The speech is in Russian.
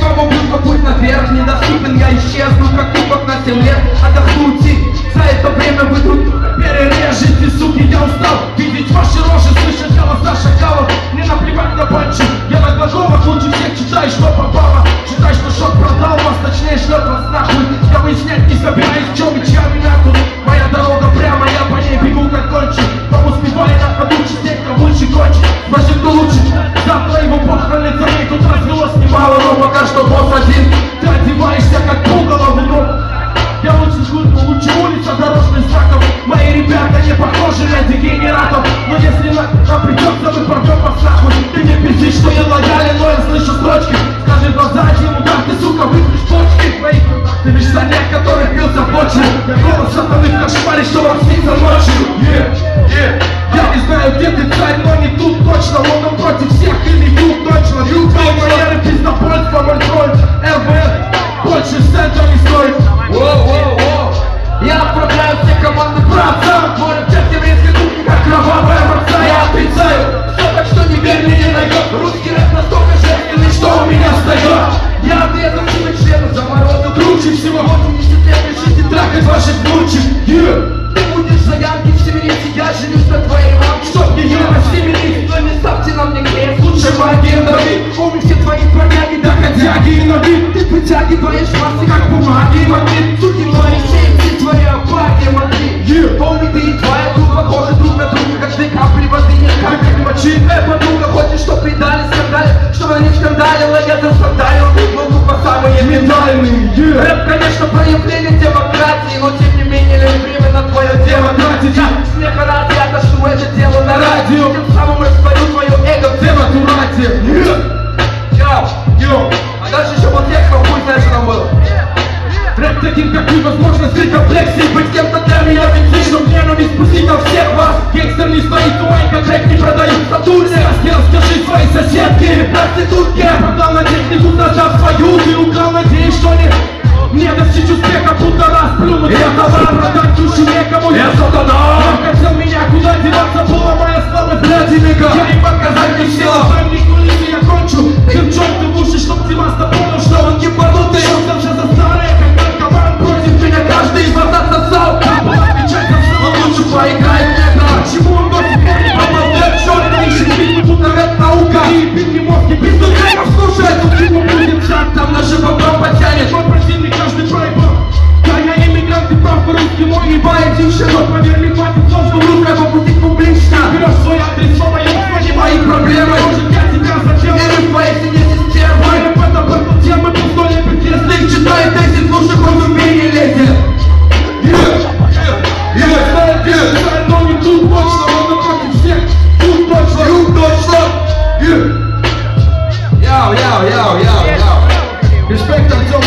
кого был путь наверх недоступен, я исчезну, как кубок на 7 лет. Отдохнуть, за это время вы тут перережете, суки, я устал видеть ваши рожи, слышать голоса шакалов. Мне наплевать на банчи, я на глаголах лучше всех читай, что попало. Считай, что шок продал вас, точнее шлет вас нахуй. Я выяснять не собираюсь, в чем и чья меня тут. Моя дорога прямо, я по ней бегу как гонщик. Кто успевает на ходу чистить, кто лучше кончит. Значит, кто лучше, завтра его похоронят за ней. Тут развелось немало, но пока что босс один. Ты одеваешься как пугало в рот. Я лучше жгут, но лучше улица дорожных знаков. Мои ребята не похожи на дегенератов. Но если нам придется, мы порвем вас нахуй. Ты не пиздишь, что я лоялен, но я слышу строчки. Скажи глаза ему, как ты, сука, выпьешь почки твои. Ты лишь саняк, который бился в почву. Я голос сатаны в кошмаре, что вам снится ночью. Я не знаю, где ты, царь, но не тут точно. Лондон против всех или юг точно. Юг, манеры, пиздобольство, мой тролль. РВР больше центра не стоит. Я отправляю все команды братца. Море в тех еврейской кухни, как кровавая борца. Я отрицаю все, так что не верь, мне не найдет. Русский рэп настолько женственный, что у меня встает. Я отрезал себе члены, заморозил круче всего. 80 лет решите трахать ваших внучек. Ты будешь за янки в Северисе, я женюсь на твоей мамке. Чтоб ее рассеменить, но не ставьте на мне крест. Лучше магия Давид, помни все твои проняги, доходяги и ноги. Ты притягиваешь массы, как бумаги и магнит. Суки, мои семьи, твоя апатия, смотри. Помни, ты и твоя друг похожи друг на друга, как две капли воды, нет капли мочи. Подруга, хочешь, чтоб предали, скандали, чтобы они скандалил, а я заскандалил. Ты по самые ментальные. Рэп, конечно, проявление демократии, но тем не менее, лишь время на твое дело тратить. Я смеха ради отошлю это дело на радио. Тем самым растворю твое эго в демократии. А дальше еще вот текст, хуй знаешь, что там было. Рэп таким, как вы, возможно, скрыть комплексы. Быть кем-то для меня бензин, чтоб ненависть пустить на всех вас. Гангстер не стоит у майка, трек не продают Сатурне. Расскажи своей соседке или проститутке. Я продал на технику, зажав свою. Ты украл, надеюсь, что не достичь успеха, будто расплюнуть. Я товар, продать душу некому. Я сатана. Он хотел меня, куда деваться, была моя слава для денега. Я им показать не в силах.